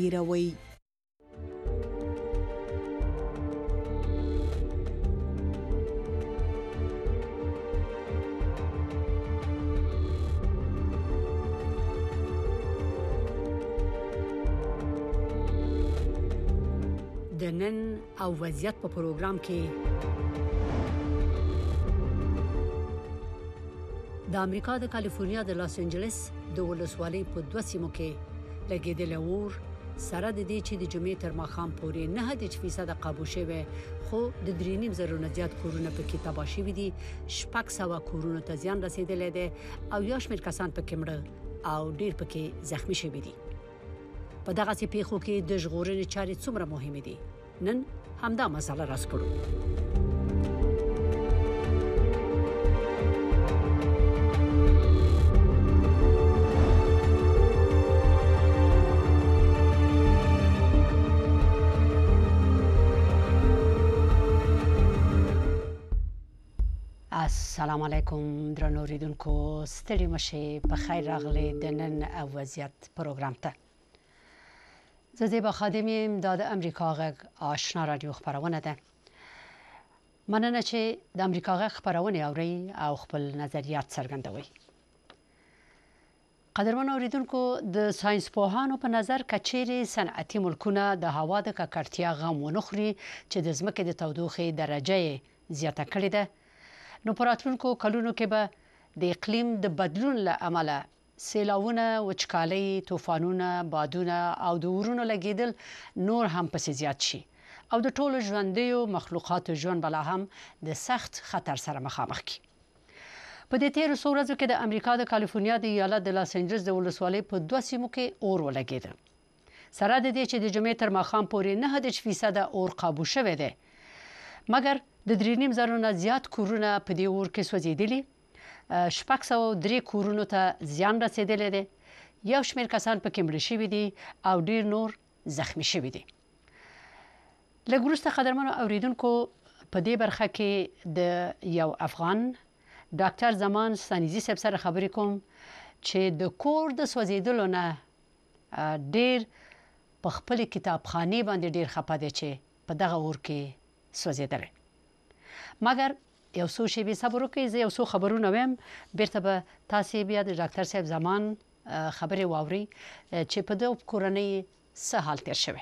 هیروي. د نن او وضعیت په پروګرام کې د امریکا د کالیفورنیا د لاس انجلس د ولسوالۍ په 2 سیمو کې لګیدل اور سره د دې چې د جمعې تر ماښام پورې 9% قابو شوی خو د 3.5 نه زیات کورونه پکې تباه شوي دي. 600 کورونو ته زیان رسیدلی دی او یو شمېر کسان پکې مړه او ډیر پکې زخمی شوي دي. په دغه پیښو کې د ژغورنې چارې څومره مهمه دي نن همدا مسله راسپړو. السلام علیکم درنو اوریدونکو، ستړي مشئ، په خیر راغلی د نن او وضعیت پروګرام ته. زه زیبا خادم یم، دا د امریکا غږ آشنا رادیو خپرونه ده. مننه چې د امریکا غږ خپرونه اورئ او خپل نظریات څرګندوئ. قدرمن اوریدونکو، د ساينس پوهانو په نظر کچېرې صنعتي ملکونه د هوا د ککړتیا غم ونخوري چې د ځمکې د تودوخې درجه زیاته کړې ده، نو په راتلونکو کلونو کې به د اقلیم د بدلون له امله سیلاوونه، وچکالۍ، طوفانونه، بادونه او د اورونو لګیدل نور هم پسې زیات شي او د ټولو ژوندیو مخلوقاتو ژوند بلا هم د سخت خطر سره مخامخ کی. په دې تیرو څو ورځو کې د امریکا د کالیفورنیا د ایالت د لاس انجلس د ولسوالۍ په 2 سیمو کې اور ولګید. سره د دې چې د جمعې تر ماښام پورې 9% اور قابو شوی دی، مګر د 3.5 نه زیات کورونه په دې اور کې سوځېدلي. 603 کورونو ته زیان رسیدلی دی، یو شمېر کسان پکې مړه شوي دي او ډیر نور زخمی شوي دي. لږ وروسته قدرمنو اوریدونکو په دې برخه کې د یو افغان ډاکټر زمان ستانیزي صاحب سره خبرې کوم چې د کور د سوځېدلو نه ډیر په خپل کتابخانه باندې ډیر خپه دي چې په دغه اور کې سوځېدلی. مګر یو څو شی به صبر وکړئ، زه یو څو خبرونه ویم، بیرته به تاسو بیا د ډاکټر صاحب زمان خبرې واورئ چې په دغه کورنۍ څه حال تیر شوی.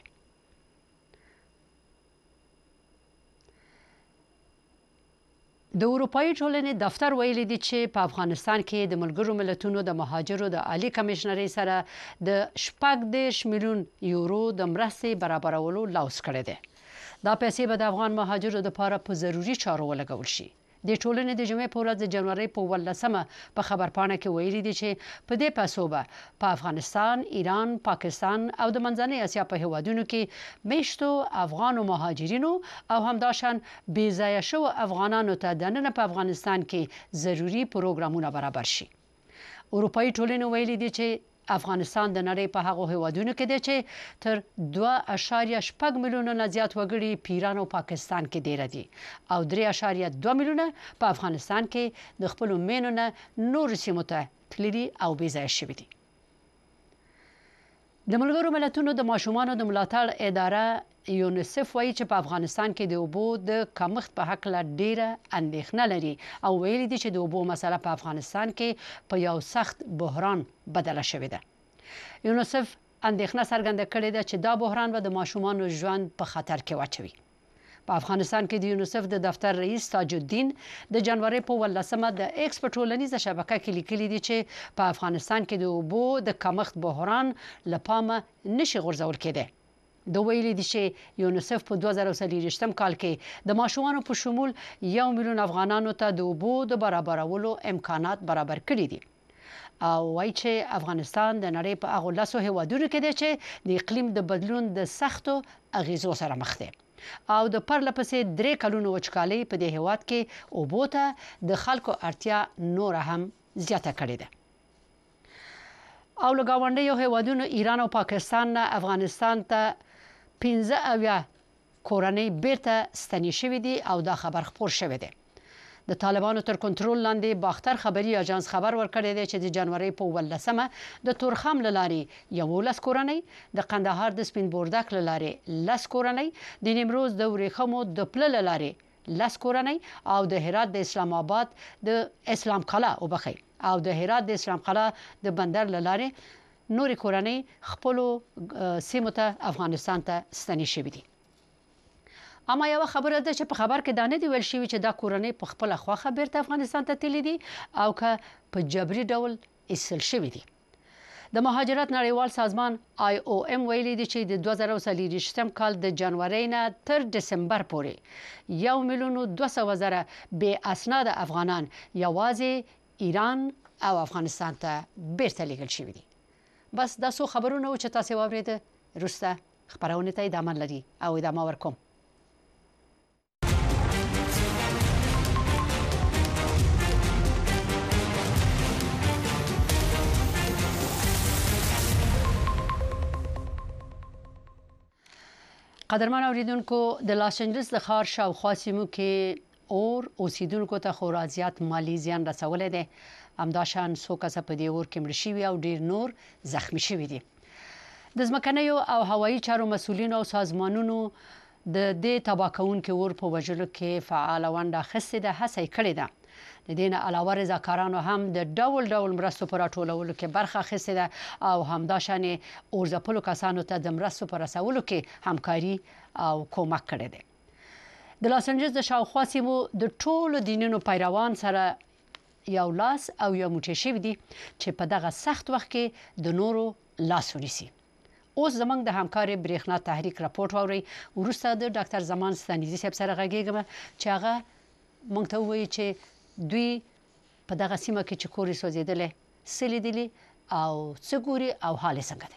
د اروپایي ټولنې دفتر ویلي دی چې په افغانستان کې د ملګرو ملتونو د مهاجرو د عالی کمشنرۍ سره د 14 میلیون یورو د مرستې برابرولو لوس کړی دی. دا پیسې به د افغان مهاجرو لپاره په ضروري چارو ولګول شي. د ټولنې د جمعې په ورځ د جنوري په 18 په خبرپاڼه کې ویلي دي چې په دې پیسو به په افغانستان، ایران، پاکستان او د منځنۍ اسیا په هیوادونو کې میشتو افغان مهاجرینو او همداشان بې ځایه شو افغانانو ته دننه په افغانستان کې ضروري پروګرامونه برابر شي. اروپایي ټولنې ویلي دي چې افغانستان د نړۍ په هغو هیوادونو کې دی چې تر 2.8 میلیونه نه زیات وګړي په ایران او پاکستان کې ډیر دي او 3.2 میلیونه په افغانستان کې د خپل مینو نه نور سیمو ته تللي او بې ځایه شوي دي. د ملګرو ملتونو د ماشومانو د ملاتړ اداره یونیسف وایي چې په افغانستان کې د اوبو د کمښت په حق له ډیره اندېښنه لري او ویلي دي چې د اوبو مسله په افغانستان کې په یو سخت بحران بدله شوې ده. یونیسف اندېښنه څرګنده کړې ده چې دا بحران به د ماشومانو ژوند په خطر کې واچوي. په افغانستان کې د یونیسف د دفتر رئیس تاج الدین د جنوري په 18 د ایکس په ټولنیزه شبکه کې لیکلي دي چې په افغانستان کې د اوبو د کمښت بحران لپاره نشي غورځول کېده. د ویلي دي چې یونیسف په 2023 کال کې د ماشومانو په شمول 1 میلیون افغانانو ته د اوبو د برابرولو امکانات برابر کړي دي او وایي چې افغانستان د نړۍ په هغو 10 هیوادونو کې دی چې د اقلیم د بدلون د سختو اغیزو سره مخ دي او د پرلپسې 3 کلونو وچکالۍ په دې هیواد کې اوبو ته د خلکو اړتیا نور هم زیاته کړې ده. او له ګاونډیو هیوادونو ایران او پاکستان نه افغانستان ته 15 کورنۍ بیرته ستنې شوې دي او دا خبر خپور شوی دی. د طالبانو تر کنټرول لاندې باختر خبري اژانس خبر ورکړی دی چې د جنوري په 18مه د تورخم لارې 11 کورنۍ، د قندهار د سپین بوردک لارې 10 کورنۍ، د نیمروز د ورېخمو د پل لارې 10 کورنۍ او د هرات د اسلام آباد د اسلام قلعه وبخي او د هرات د اسلام قلعه د بندر لارې نوري کورنۍ خپل سیمه ته افغانستان ته ستنې شوې دي. اما یو خبره ده چې په خبر کې دا نه دی ویل شوی چې دا کورنۍ په خپل خواخه بیرته افغانستان ته تللی دي او که په جبري ډول ایستل شوی دي. د مهاجرت نړیوال سازمان IOM ویلي دی چې د 2023 کال د جنوري نه تر دسمبر پورې 1,200,000 بې اسناد افغانان یوازې ایران او افغانستان ته بیرته لیږل شوي دي. بس دا څو خبرونه و چې تاسو واورید. وروسته خبرونه ته ادامه لري او ادامه ورکوم. قدرمن اوریدونکو، د لاس انجلس د ښار شاوخوا سیمو کې اور اوسیدونکو ته خورا زیات مالی زیان رسولی دی. همداشان څو کسه په دې اور کې مړه شوي او ډیر نور زخمی شوي دي. د ځمکنیو او هوایي چارو مسؤلینو او سازمانونو د دې تباه کوونکي اور په وژلو کې فعاله ونډه اخیستې ده، هڅه یې کړې ده. د دې نه علاوه رضاکارانو هم د ډول ډول مرستو په راټولولو کې برخه اخیستې ده او همداشان اور ځپلو کسانو ته د مرستو په رسولو کې همکاري او کومک کړی دی. د لاس انجلس د شاوخوا سیمو د ټولو دینونو پیروان سره یو لاس او یو موټی شوي دي چې په دغه سخت وخت کې د نورو لاس ونیسي. اوس زموږ د همکاري برېښنا تحریک راپورټ واورئ. وروسته د ډاکټر زمان ستانیزي صاحب سره غږیږم چې هغه موږ ته ووایي چې دوی په دغه سیمه کې چې کور یې سوځېدلی څه لیدلي او څه ګوري او حال یې څنګه دی.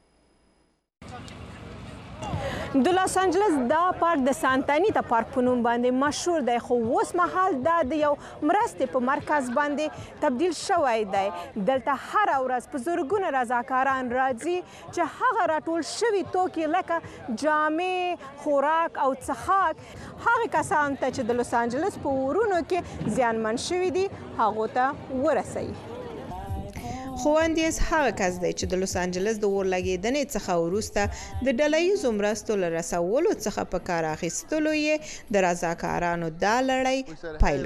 د لاس انجلس دا پارک د سانتانیتا پارک په نوم باندې مشهور دی، خو اوس مهال دا د یو مرستې په مرکز باندې تبدیل شوی دی. دلته هره ورځ په زرګونه رضاکاران راځي چې هغه راټول شوي توکي لکه جامې، خوراک او څښاک هغه کسانو ته چې د لاس انجلس په اورونو کې زیانمن شوي دي هغو ته ورسوي. خواندیز هغه کس دی چې د لاس انجلس د اور لګېدنې څخه وروسته د ډله ییزو مرستو له رسولو څخه په کار اخیستلو یې د رضاکارانو دا لړۍ پیل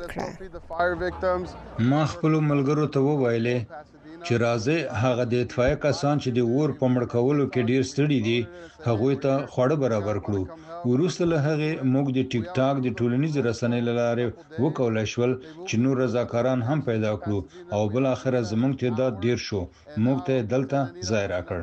کړه. ما خپلو ملګرو ته وویلې چې راځئ هغه د اطفایه کسان چې د اور په مړ کولو کې ډیر ستړي دي هغوی ته خواړه برابر کړو. وروسته له هغې موږ د ټیک ټاک د ټولنیزې رسنۍ له لارې وکولی شول چې نور رضاکاران هم پیدا کړو او بالاخره زموږ تعداد ډیر شو. موږ ته دلته ځای راکړ.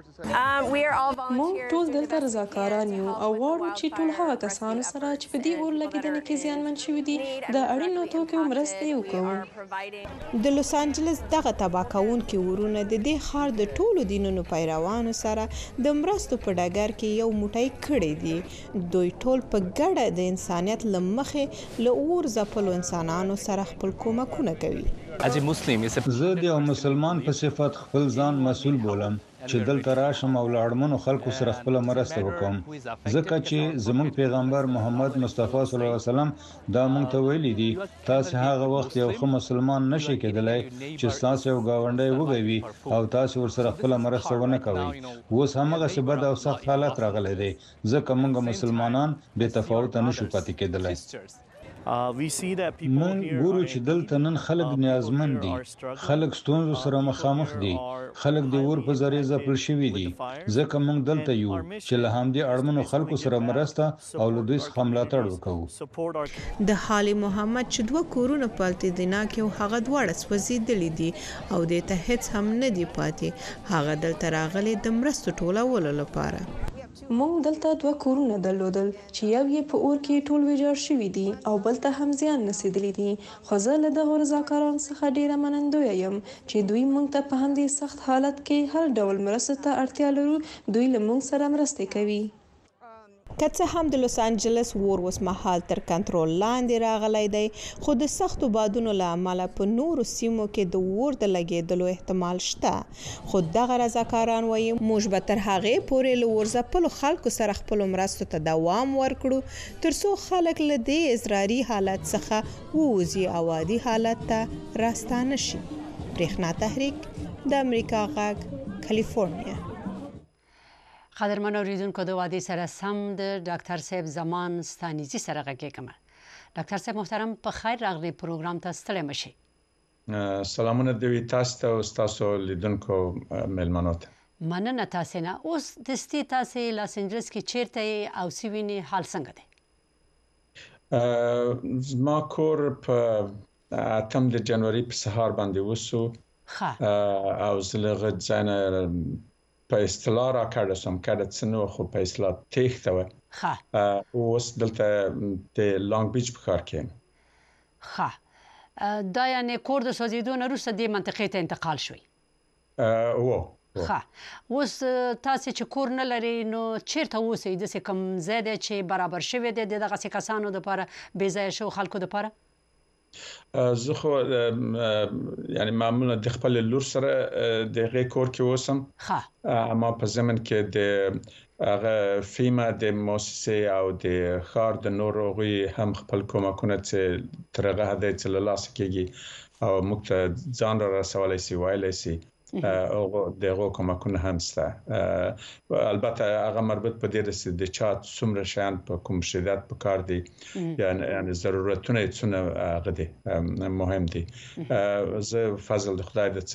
موږ ټول دلته رضاکاران یو او غواړو چې ټول هغه کسانو سره چې په دې اور لګېدنې کې زیانمن شوي دي د اړینو توکو مرستې وکړو. د لاس انجلس دغه تباه کوونکي اورونه د دې ښار د ټولو دینونو پیروانو سره د مرستو په ډګر کې یو موټی کړی دي. دوی ټول په ګډه د انسانیت له مخې له اور ځپلو انسانانو سره خپل کومکونه کوي. زه د یو مسلمان په صفت خپل ځان مسؤل بولم چې دلته راشم او له اړمنو خلکو سره خپله مرسته وکړم، ځکه چې زموږ پیغمبر محمد مصطفی صلی الله علیه وسلم دا موږ ته ویلي دي تاسې هغه وخت یو ښه مسلمان نشئ کېدلی چې ستاسو یو ګاونډی وږی وي او تاسې ورسره خپله مرسته ونه کوئ. اوس همغسې بد او سخت حالت راغلی دی ځکه موږ مسلمانان بې تفاوته نشو پاتې کېدلی. موږ ګورو چې دلته نن خلک نیازمند دي، خلک ستونزو سره مخامخ دي، خلک د اور په ذریعه ځپل شوي دي، ځکه موږ دلته یو چې له همدې اړمنو خلکو سره مرسته او له دوی څخه ملاتړ وکړو. د حالي محمد چې 2 کورونه په التدینا کې او هغه دواړه سوځېدلي دي او دې ته هیڅ هم نه دي پاتې. هغه دلته راغلی د مرستو ټولولو لپاره. موږ دلته 2 کورونه درلودل چې یو یې په اور کې ټول ویجاړ شوي دي او بل ته هم زیان رسېدلی دي، خو زه له دغو رضاکارانو څخه ډیره منندویه یم چې دوی موږ ته په همدې سخت حالت کې هر ډول مرستو ته اړتیا لرو دوی له موږ سره مرستې کوي. که څه هم د لوس انجلس ور اوس مهال تر کنټرول لاندې راغلی دی خو د سختو بادونو له امله په نورو سیمو کې د ور د لګېدلو احتمال شته خو دغه رضاکاران وایي موږ به تر هغې پورې له ورځپلو خلکو سره خپلو مرستو ته دوام ورکړو ترڅو خلک له دې اضطراري حالت څخه ووځي او عادي حالت ته راستانه شي. برېښنا تحریک د امریکا غږ کالیفورنیا. قدرمن اوریدونکو د وادي سره سم د ډاکټر صاحب زمان ستانیزي سره غږیږم. ډاکټر صاحب محترم په خیر راغلی پروګرام ته ستړي مشي. سلامونه دوی تاسو ته او تاسو لیدونکو ملمنو ته. مننه تاسو نه. اوس د ستې تاسو لاس انجلس کې چیرته او سیوینی حال څنګه دی؟ زما کور په 8 د جنوري په سهار باندې وسو. او زلغه ځنه په اصطلاح را کړم سم کړه څنو خو په اصطلاح تېخته و اوس دلته د لانګ بیچ په کار کوم. دا یعنی کور د سوځیدو نه وروسته د منطقې ته انتقال شوی. اوس تاسو چې کور نه لري نو چیرته اوسئ؟ د کوم ځای دی چې برابر شوی دی دغه کسانو لپاره بې ځایه شو خلکو لپاره؟ زه خو یعنی معمولا د خپل لور سره د غي کور کې اوسم اما په زمن کې د هغه فیما د مؤسسه او د خار د نوروغي هم خپل کومکونه چې ترغه هدا چې لاس کېږي او موږ ځان را رسولای سي وایلای سي او دغه کومکونه هم سته. البته هغه مربوط په دې رسې د چات څومره شان په کوم شدت په کار دي یعنی ضرورتونه څونه هغه دي مهم دي. زه فضل خدای د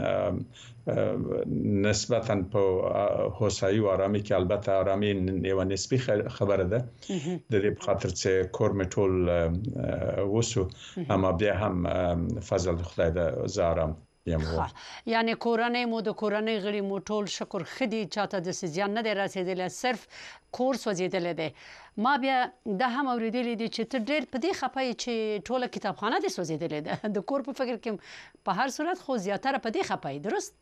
څه نسبتا په هوسایي او آرامي کې البته آرامي یو نسبی خبره ده د دې په خاطر چې کور مټول وسو اما بیا هم فضل خدای د زارم. یعنی کورنۍ مو د کورنۍ غړي مو ټول شکر خدي چاته د سزیان نه دی رسیدلی صرف کور سوځیدلی دی. ما بیا د هم اوریدلی دي چې ته ډېر په دې خپه یې چې ټوله کتابخانه دې سوځیدلی ده د کور په فکر کې په هر صورت خو زیاتره په دې خپه یې درست؟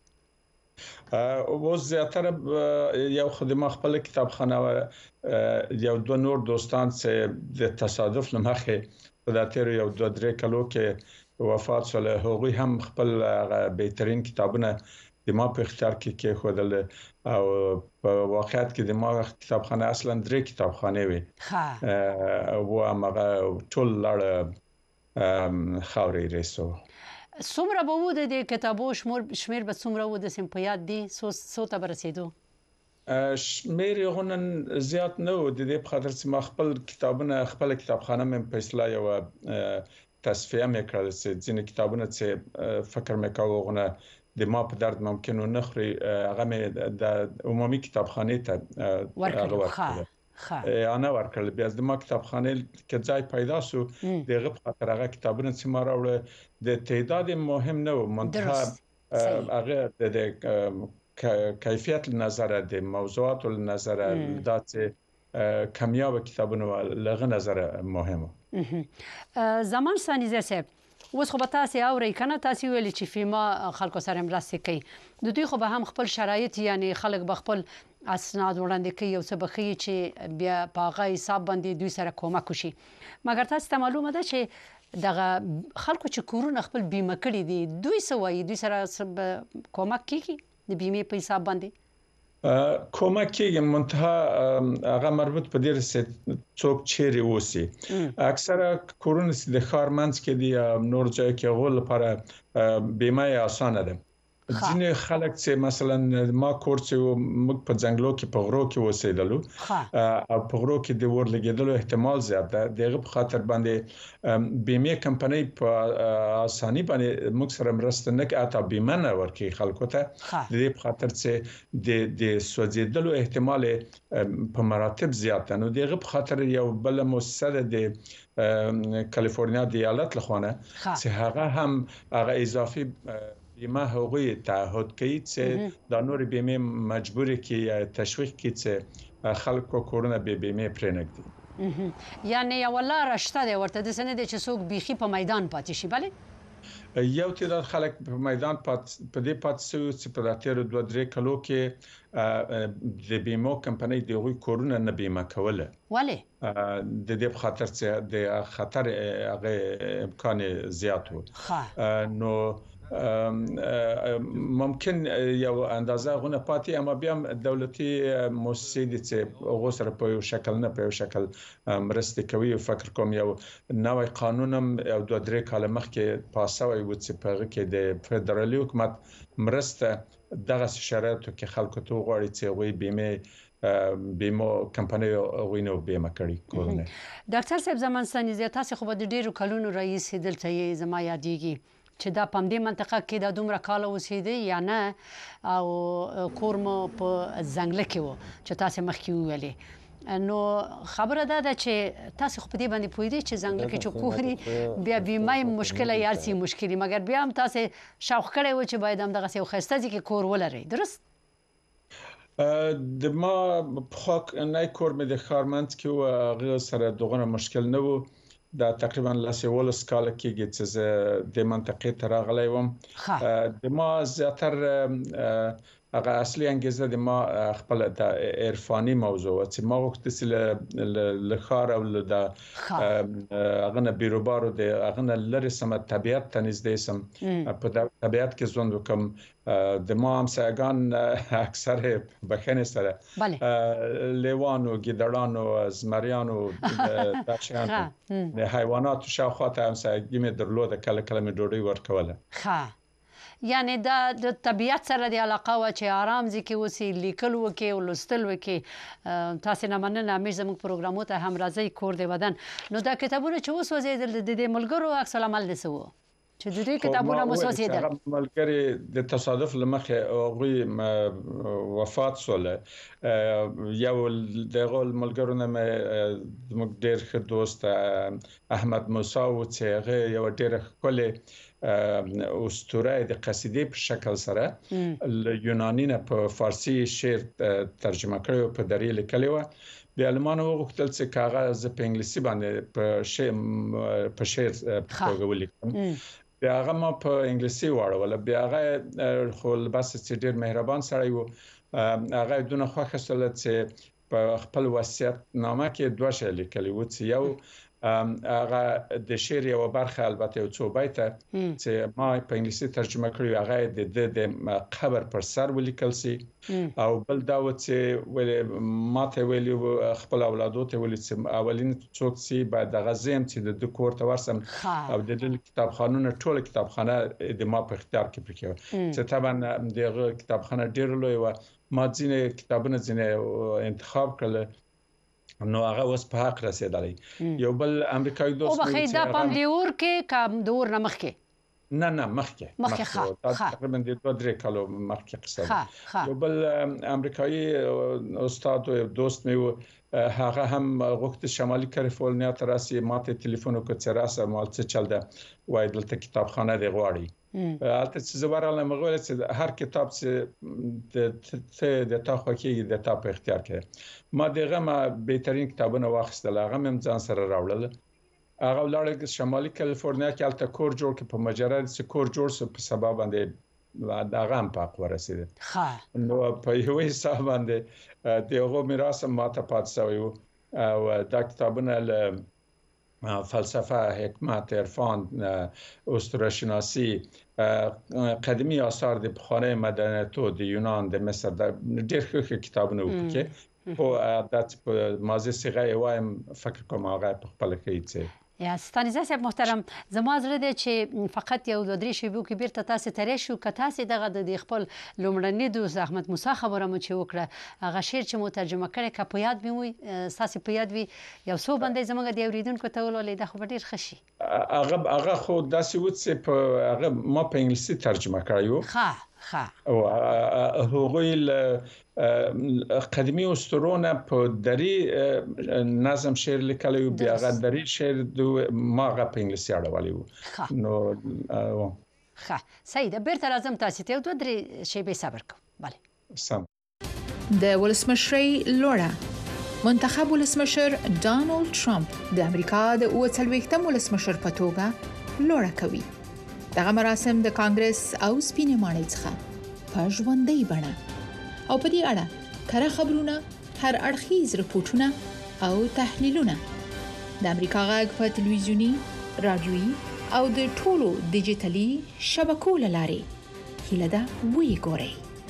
اوس زیاتره یو خدمه خپل کتابخانه یو دو نور دوستان چې د تصادف لمخه په داتیر یو 2-3 کلو کې وفات شول هغوی هم خپل بهترین کتابونه د ما په اختیار کې خودل او په واقعیت کې د ما کتابخانه اصلا 3 کتابخانه وي او هغه ټول لړ خاورې رسو. څومره به و د کتابو شمیر به څومره و د سمپیات دي څو ته برسېدو؟ شمیر غونن زیات نه و د دې په خاطر چې ما خپل کتابونه خپل کتابخانه مې په اصطلاح یو تصفیه میکړل چې ځینې کتابونه چې فکر میکاو غونه د ما په درد ممکن نه خوري هغه مې د عمومي کتابخانه ته ورکړل. انا ورکړل بیا د ما کتابخانه کې ځای پیدا شو دغه په خاطر هغه کتابونه چې ما راوړل د تعداد مهم نه و منتها هغه د کیفیت نظر د موضوعات نظر د کمیاب کتابونه لغه نظر مهمه. زمان ستانیزي صاحب اوس خو به تاسو اورئ کنه تاسو ویل چې فیما خلکو سره مرسته کوي د دوی خو به هم خپل شرایط یعنی خلک به خپل اسناد وړاندې کوي او څه به ښیي چې بیا په هغه حساب باندې دوی سره کومک وشي مګر تاسو ته معلومه ده چې دغه خلکو چې کورونه خپل بیمه کړي دي دوی څه وایي دوی سره کومک کیږي د بیمې په حساب باندې؟ کومک کېږي منتها هغه مربوط په دې رسې څوک چیرې اوسي. اکثره کورونه د ښار منځ کې دي نور ځای کې غول لپاره بیمه اسانه ده. ځینې خلک چې مثلا ما کور چې موږ په ځنګلو کې په غرو کې اوسېدلو او په غرو کې د ور لګیدلو احتمال زیات ده دغه په خاطر باندې بیمه کمپنۍ په اساني باندې موږ سره مرسته نه کوي اته بیمه نه ورکوي خلکو ته د دې په خاطر چې د سوځیدلو احتمال په مراتب زیات ده. نو دغه په خاطر یو بل مؤسسه د کالیفورنیا د ایالت لخوا چې هغه هم هغه اضافي بیمه هغوی تعهد کوي چې د نور بیمه مجبوري کې تشویق کوي چې خلکو کورونه به بیمه پرې نږدي. یعنی یو لار شته دی ورته د سند چې څوک بيخي په میدان پاتې شي. بله یو تعداد خلک په میدان په دې پات سو چې په راتیر 2-3 کلو کې د بیمو کمپنۍ د غوي کورونه نه بیمه کوله ولی د دې په خاطر چې د خطر هغه امکان زیات و نو ممکن یو اندازه غونه پاتې اما بیا دولتي مؤسسې دي چې هغه سره په یو شکل نه په یو شکل مرسته کوي او فکر کوم یو نوې قانونم او 2-3 کال مخکې پاسوي و چې په هغه کې د فدرالي حکومت مرسته دغه شرایطو کې خلکو ته غواړي چې وي بیمو کمپنۍ غوینه بیمه کړي کورونه ډاکټر صاحب زمانستاني زیات تاسو خو د ډیرو کلونو رئیس دلته یې زما یادېږي چې دا په دې منطقه کې د دومره کال اوسېدي یا نه او کورم په ځنګل کې وو چې تاسو مخکې ویلې نو خبره ده چې تاسو خو په دې باندې پوهیږئ چې ځنګل کې چې کوري بیا بیمه مشکله یارسي مشکلي مګر بیا هم تاسو شوق کړی و چې باید هم دغه یو خسته ځکه کور ولري درست د ما په نه کور مې د خارمند کې و غیر سره دغه مشکل نه و دا تقریبا لاسول سکاله کېږي چې د منطقې ته راغلی وم د ما زیاتر هغه اصلي انګیزه د ما خپل د عرفاني موضوع چې ما وخت چې له خار او د هغه نه بیروبارو د هغه نه لري سم طبيعت ته نږدې سم په طبيعت کې ژوند وکم د ما هم ساګان اکثر بخنه سره لیوانو ګیدړانو زمریانو بچیانو د حیواناتو شاوخوا ته هم ساګي مې درلوده کله کله مې ډوډۍ ورکوله یعنی دا د طبيعت سره د علاقه و چې آرام ځکه وسی لیکل وکي او لوستل وکي تاسو نه مننه همیشه زموږ پروګرامو ته هم راځي کور دی ودان نو دا کتابونه چې وسوځیدل د ملګرو عکس العمل دسو چې د دې کتابونه وسوځیدل ملګری د تصادف لمخه غوي وفات سول یو دغه ملګرو نه موږ ډېر ښه دوست احمد موسی او چې هغه یو ډېر خپل اسطوره د قصیدې په شکل سره یوناني نه په فارسی شعر ترجمه کړو په دری لیکلی و بیا المانو وغوښتل چې کاغذ په انګلیسي باندې په شعر په ولیکم بیا هغه ما په انګلیسي واړول بیا هغه خو بس چې ډېر مهربان سړی و هغه دونه خوښه سول چې په خپل وصیت نامه کې دوه شی لیکلی و چې یو هغه د شعر یو برخه البته یو څو بیته چې ما په انګلیسي ترجمه کړی هغه د قبر پر سر ولیکل سي او بل دا و چې ماته ویلی خپل اولادو ته ویل چې اولین څوک سي بعد د غزم چې د کور ته ورسم او د کتابخانونو ټول کتابخانه د ما په اختیار کې پکې چې طبعا دغه کتابخانه ډیر لوی و ما ځینې کتابونه ځینې انتخاب کړل نو هغه اوس په حق رسیدلی یو بل امریکایي دوست او بخې دا پام دیور کې کم دور نه مخکې نه مخکې تقریبا د 2-3 کالو مخکې قصه یو بل امریکایي استاد او دوست مې هغه هم وخت شمالي کالیفورنیا ته راسي ماته ټلیفون وکړ چې راسه مال څه چل ده وای دلته کتابخانه دی غواړي البته چې زبراله مغول چې هر کتاب چې د تا خو کې د تا په اختیار کې ما دغه بهترین کتابونه واخیستل هغه هم ځان سره راوړل هغه ولړ شمالي کالیفورنیا کې الته کور جوړ کې په مجرد چې کور جوړ سو په سبب باندې دغه هم پاک ورسېده نو په یو حساب باندې دغه میراث ماته پات شوی او دا کتابونه فلسفه حکمت عرفان اسطوره‌شناسی قدیمی آثار د پخوانی مدنیت د یونان د مصر د ډېر ښه کتابونه وکړي او د مازه صيغه وایم فکر کوم هغه په خپل کې چې یا ستانیزه صاحب محترم زما زړه دی چې فقط یو د درې شیبو کې بیرته تاسو ترې شو که تاسو دغه د خپل لومړني دوست احمد موسی خبره مو چې وکړه هغه شعر چې مو ترجمه کړی که په یاد مې وي تاسو په یاد وي یو څو باندې زموږ د اوریدونکو ته ولولې دا خو ډیر ښه شي هغه خو داسې و چې په هغه ما په انګلیسي ترجمه کړی او هغوی قدیمی اسطورونه په دری نظم شعر لیکلی او بیا هغه دری شعر ما هغه په انګلیسي اړولی و نو ښه صحیح ده بیرته راځم تاسو ته 2-3 شیبې صبر کوم بله سم د ولسمشرۍ لوړه منتخب ولسمشر ډانلډ ټرمپ د امریکا د 40 ولسمشر په توګه لوړه کوي دغه مراسم د کانګرس او سپینې ماڼۍ څخه په ژوندۍ بڼه او په دې اړه کره خبرونه، هر اړخیز رپورټونه او تحلیلونه د امریکا غږ په تلویزیونی، رادیويي او د ټولو ډیجیټلي شبکو لاري هیله ده وی ګورئ.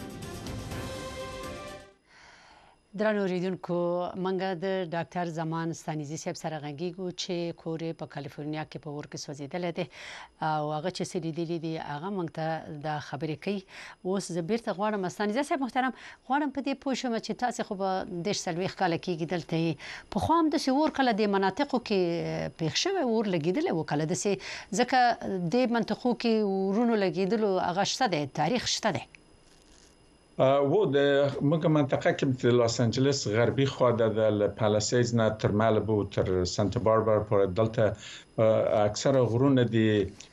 درنو اوریدونکو، منګه د ډاکټر زمان ستانیزي صاحب سره غږیږو چې کورې په کالیفورنیا کې په اور کې سوځیدل دي او هغه چې سړي دي هغه موږ ته د خبرې کوي. اوس زه بیرته غواړم ستانیزي صاحب محترم، غواړم په دې پوه شم چې تاسو خو به د 40 کال کېږي دلته په خوام د سور کله د مناطقو کې پېښ شوی اور لګیدل او کله د ځکه د منطقو کې ورونو لګیدل هغه شته د تاریخ شته ده. و د موږ منطقه کې د لس انجلس غربي خوا د پالیسیز نه تر مالبو تر سانتا باربرا پر دلته اکثره غرونه دي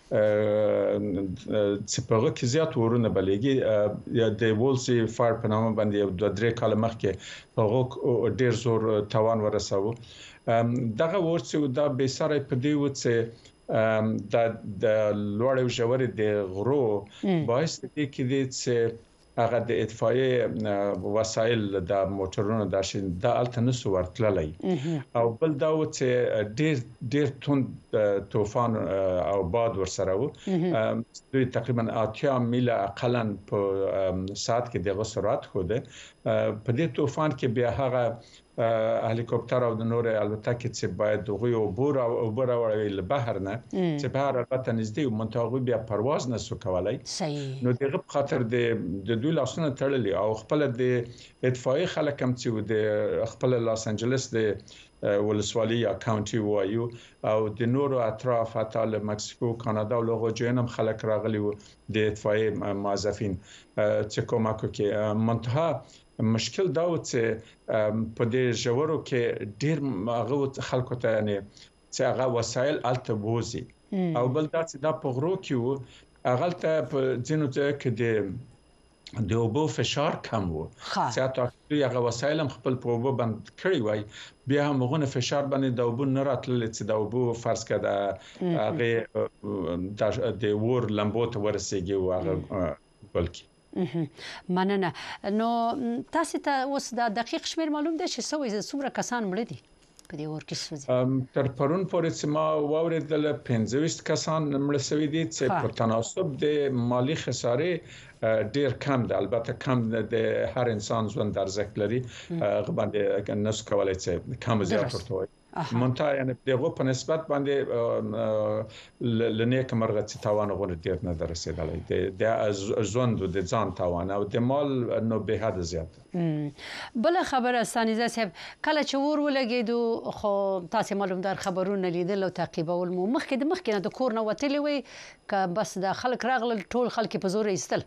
سپاغه کې زیات ورونه بلېږي. د وولسي فایر په نامه باندې 2-3 کال مخکې هغه ډیر زور توان ورساوه. دغه ورڅ دا به سره په دی و چې د لوړ او ژورې د غرو باعث دي کې دي چې هغه د اطفائیه وسایل د موټرونو د شین د التنسو ورتللی او بل دا و چې ډیر تند طوفان او باد ورسره و. دوی تقریبا 80 میله اقلا په ساعت کې د سرعت خوده. په دې طوفان کې بیا هغه هلیکوپټر او د نور الوتکې چې باید دغه عبور وړي له بحر نه چې بهر البته نږدې منطقه بیا پرواز نه سو کولای. نو دغه په خاطر د دوی لاسونه تړلي او خپل د اطفائیه خلک هم چې د خپل لاس انجلس د ولسوالۍ یا کاونټي وایو او د نورو اطراف حتی له مکسیکو، کاناډا او لغو جنم خلک راغلي وو د اطفائیه موظفین چې کومکو کې منتها مشکل دا و چې په دې ژورو کې ډیر هغه خلکو ته یعنی چې هغه وسایل الته بوزي او بل دا چې دا په غرو کې وو هغه ته په ځینو ځای کې د اوبو فشار کم وو چې تاسو هغه وسایل هم خپل په اوبو باندې کړی وای بیا هم غونه فشار باندې د اوبو نه راتلل چې د اوبو فرض کړه هغه د ور لمبو ته ورسېږي او هغه بلکې مننه. نو تاسو ته اوس د دقیق شمیر معلوم دی چې څومره کسان مړ دي په دې اور کې سوځي؟ تر پرون پورې چې ما واوریدل 25 کسان مړ شوي دي چې په تناسب د مالی خسارې ډیر کم ده. البته کم د هر انسان ژوند ارزښت لري غباندې نس کولای چې کم زیات ورته وي منتها یعنی دغه په نسبت باندې لنیک مرغه چې تاوان غوړ ډیر نه درسېدلی د ژوند د ځان تاوان او د مال نو به حد زیات. بل خبره ستانیزه صاحب، کله چې ور ولګېدو خو تاسو معلومدار خبرونه لیدل او تعقیبول مو مخکې د کور نه وتلی وي که بس د خلک راغلل ټول خلک په زور ایستل؟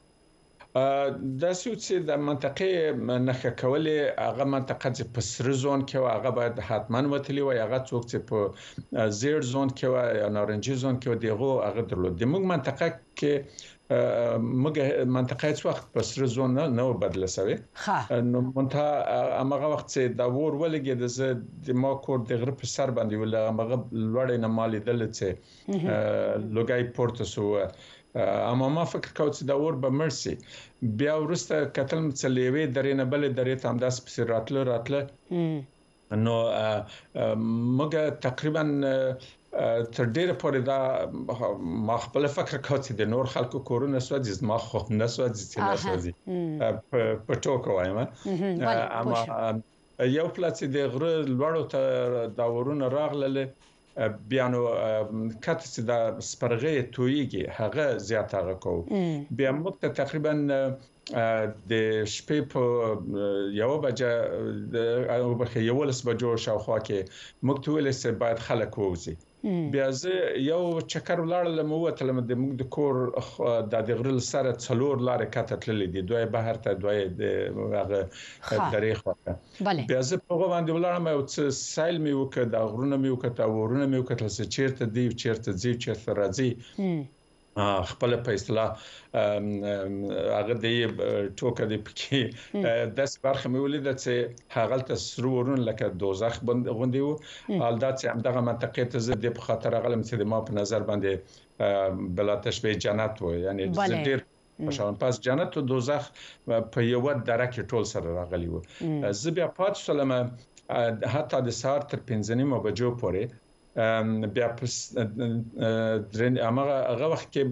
د سوتسي د منطقې نخښه کولې هغه منطقه چې په سر زون کې او هغه باید حتما وتلی وي. هغه څوک چې په زیر زون کې او نارنجي زون کې دیغه هغه درلود. د موږ منطقه کې موږ منطقه هیڅ وخت په سر زون نه بدل شوی. نو منتها هغه وخت چې د ور ولګي د ما کور د غره په سر باندې ول هغه لوړ نه مالي دل چې لوګای پورتسو اما ما فکر کوم چې دا ور به مرسي بیا ورسته کتل مڅلېوي درې نه بل درې تام داس په راتله نو موږ تقریبا تر ډیره پورې دا ما خپل فکر کوم چې د نور خلکو کورونه سوځي ما خو نه سوځي چې نه سوځي په ټوکو وایم. اما یو پلاس د غره لوړو ته دا ورونه راغله بیا نو کته چې د سپرغې تویږي هغه زیات هغه کو بیا موږ تقریبا د شپې په یو بجه او بخې یو لس بجو شاوخوا کې موږ ټول سه باید خلک ووزي. بیا زه یو چکر ولاړل موته لم د موږ د کور د غرل سره څلور لارې کته تللې دي دوی بهر ته دوی د هغه تاریخ وکړه. بیا زه په باندې ولاړم او سایل مې وکړ د غرونه مې وکړ او ورونه مې وکړ چې چیرته دی چیرته زی چیرته راځي خپل په اصطلاح هغه د ټوکه د پکې د برخه مې ولید چې هغه ته سرورون لکه دوزخ غوندي وو حالدا چې همدغه منطقه ته زه د په خاطر غلم چې د ما په نظر باندې بلا تشبيه جنت وو یعنی ډېر مشان پس جنت او دوزخ په یو درکه ټول سره راغلی وو زه بیا پات شلم حتی د سهار تر 5:30 بجو پورې بیا پس هغه وخت کې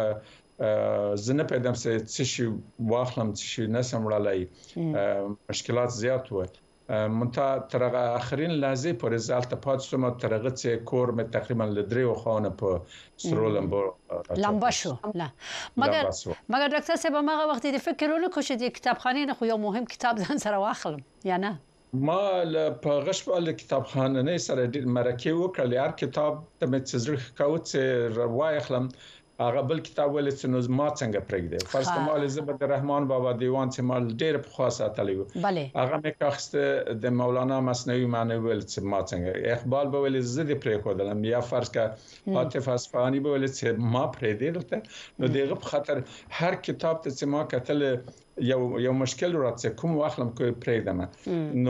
زنه پیدام څه شي واخلم څه شي نسم وړلای مشکلات زیات و منتها ترغه اخرین لحظه پر رزالت پاتشم ترغه چې کور مې تقریبا لدري او خانه په سرولم لمبا شو لا مګر ډاکټر صاحب هغه وخت د فکرونه کوشش د کتابخانه نه خو یو مهم کتاب ځان سره واخلم یا نه ما په غشبال کتابخانه نه سره ډیر مرکه وکړل هر کتاب ته مې څزر کاوت چې روای خلم هغه بل کتاب ولې چې نو ما څنګه پرېږده فرض کمال زبد الرحمن بابا دیوان چې مال ډېر په خاصه تلیو هغه مې کاخسته د مولانا مثنوي معنی ول چې ما څنګه اقبال به ولې زده پرې کودلم یا فرض کا عاطف اصفهاني به ولې چې ما پرې دیلته نو دغه په خاطر هر کتاب ته چې ما کتل یو مشکل راځي کوم واخلم کوی پرېدم نو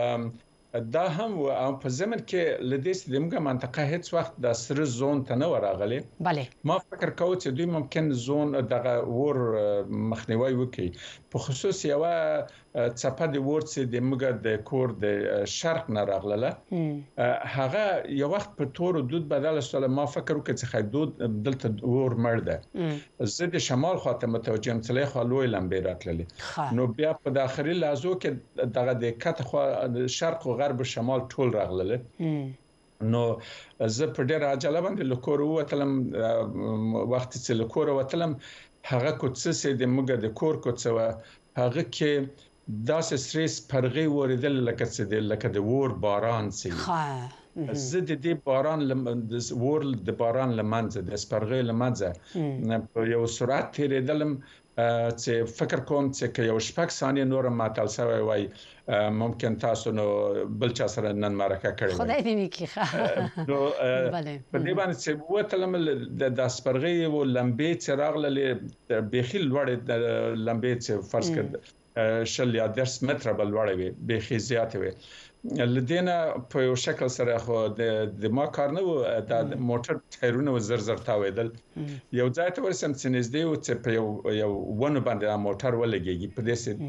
دا هم په زمن کې لدې دمګه منطقه هیڅ وخت د سر زون ته نه وراغلي bale ما فکر کوم چې دوی ممکن زون دغه ور مخنیوي وکړي په خصوص یو څپه د ورڅ د موږ د کور د شرق نه راغله هغه یو وخت په تور دود بدل شول ما فکر وکړ چې خدود دلته ور مرده زه د شمال خواته متوجه متلې خلوی لمبې راتللې نو بیا په داخلي لازو کې دغه د کته خو شرق او غرب شمال ټول راغله نو زه په ډېر عجله باندې لکور وتلم وخت چې لکور وتلم هغه کوڅه د موږ د کور کوڅه هغه کې داسې سریس پرغي وریدل لکه د ور باران سي زه د دې باران د باران لمنځه د سپرغي لمنځه په یو سرعت تیریدلم چې فکر کوم چې یو شپږ ثانیې نور ماتل سوی وای ممکن تاسو نو بل چا سره نن مرکه کړی خدای دې وکړي نو په دې باندې چې وتلم د سپرغي او لمبې چراغ لې بخیل وړ لمبې چې فرض کړ شل یا 10 متره بل وړ وي بخي زیات وي لدينا په یو شکل سره خو د ما کار نه و د موټر ټایرونه زر تاویدل یو ځای ته ورسم چې نږدې و چې په یو ونه باندې موټر ولګيږي په دې سه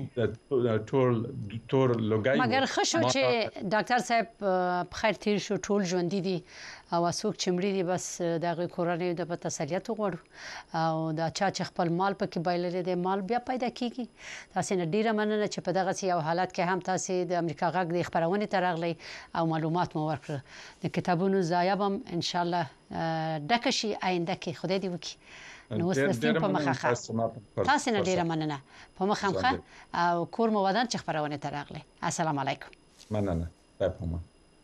ټول لوګای مګر خشو چې ډاکټر صاحب بخیر تیر شو ټول ژوند دي او څوک چې مړي دي بس دغه کورنۍ د تسلیت غوړو او دا چې خپل مال پکې بایللې د مال بیا پیدا کیږي تاسو نه ډیره مننه چې په دغه یو حالت کې هم تاسو د امریکا غږ د خبرونه ترغلي او معلومات مو ورکړه د کتابونو ضایبم ان شاء الله دکشي آینده کې خدای دې وکړي نو ستاسو په مخه تاسو نه ډیره مننه په مخه او کور مو ودان چې خبرونه ترغلي السلام علیکم مننه په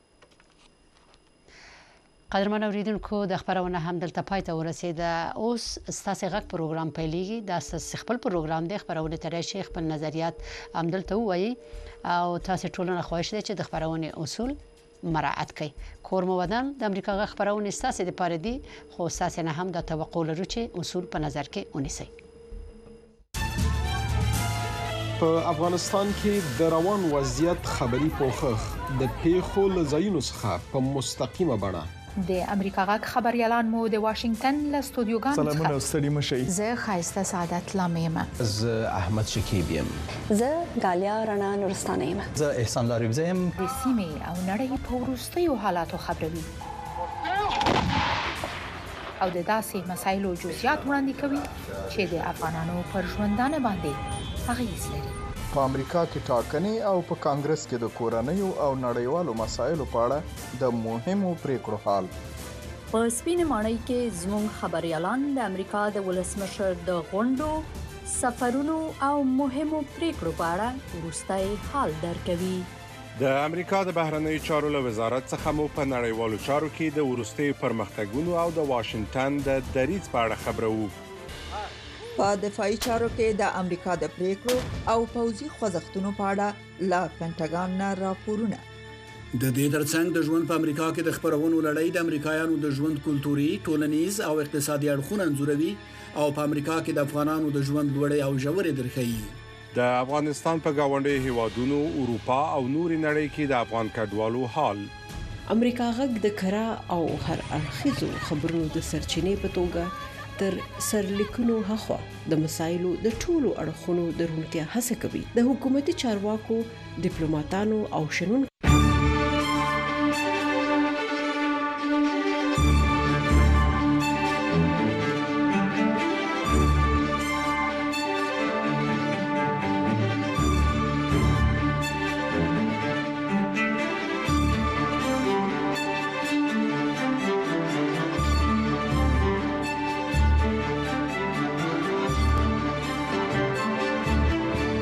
قدرمن اوریدونکو د خبرونه هم دلته پای ته ورسیده اوس ستاسو غږ پروګرام پیلېږي دا ستاسو خپل پروګرام دی خبرونه ترې شیخ خپل نظریات هم دلته وایي او تاسو ټولنه خواهش دي چې د خبرونه اصول مراعات کړئ کور مو ودان د امریکا غږ خبرونه ستاسو د پاره دي خو تاسو نه هم د توقع لرو چې اصول په نظر کې ونیسئ په افغانستان کې د روان وضعیت خبري پوښښ د پیښو لزاینو څخه په مستقیمه بڼه د امریکا غږ خبريالان مو د واشنگټن له استودیوګانو څخه سلامونه ستړي مشي زه خایسته سعادت لامیم زه احمد شکیب یم زه غالیا رڼا نورستانه یم زه احسان لاریب زم د سیمې او نړۍ په وروستیو حالاتو خبروي او د داسې مسایلو جزئیات وړاندې کوي چې د افغانانو پر ژوندانه باندې اغیز لري په امریکا کې ټاکنې او په کانګرس کې د کورنیو او نړیوالو مسایلو په اړه د مهمو پریکړو حال په سپینې ماڼۍ کې زموږ خبريالان د امریکا د ولسمشر د غونډو سفرونو او مهمو پریکړو په اړه وروستي حال درکوي د امریکا د بهرنیو چارو له وزارت څخه مو په نړیوالو چارو کې د وروستي پرمختګونو او د واشنگټن د دریځ په اړه خبرو په دفاعي چارو کې د امریکا د پریکړو او پوځي خوځښتونو په اړه لا پینټاګان نه راپورونه د دې ترڅنګ د ژوند په امریکا کې د خبرونو لړۍ د امریکایانو د ژوند کلتوري، ټولنیز او اقتصادي اړخونه انځوروي او په امریکا کې د افغانانو د ژوند لوړې او ژورې درښيي. د افغانستان په گاونډي هیوادونو، اروپا او نورې نړۍ کې د افغان کډوالو حال. امریکا غږ د کرا او هر اړخیزو خبرونو د سرچینې په توګه تر سرلیکونو هخوا د مسایلو د ټولو اړخونو د روڼتیا هڅه کوي. د حکومتي چارواکو، ډیپلوماټانو او شنونکو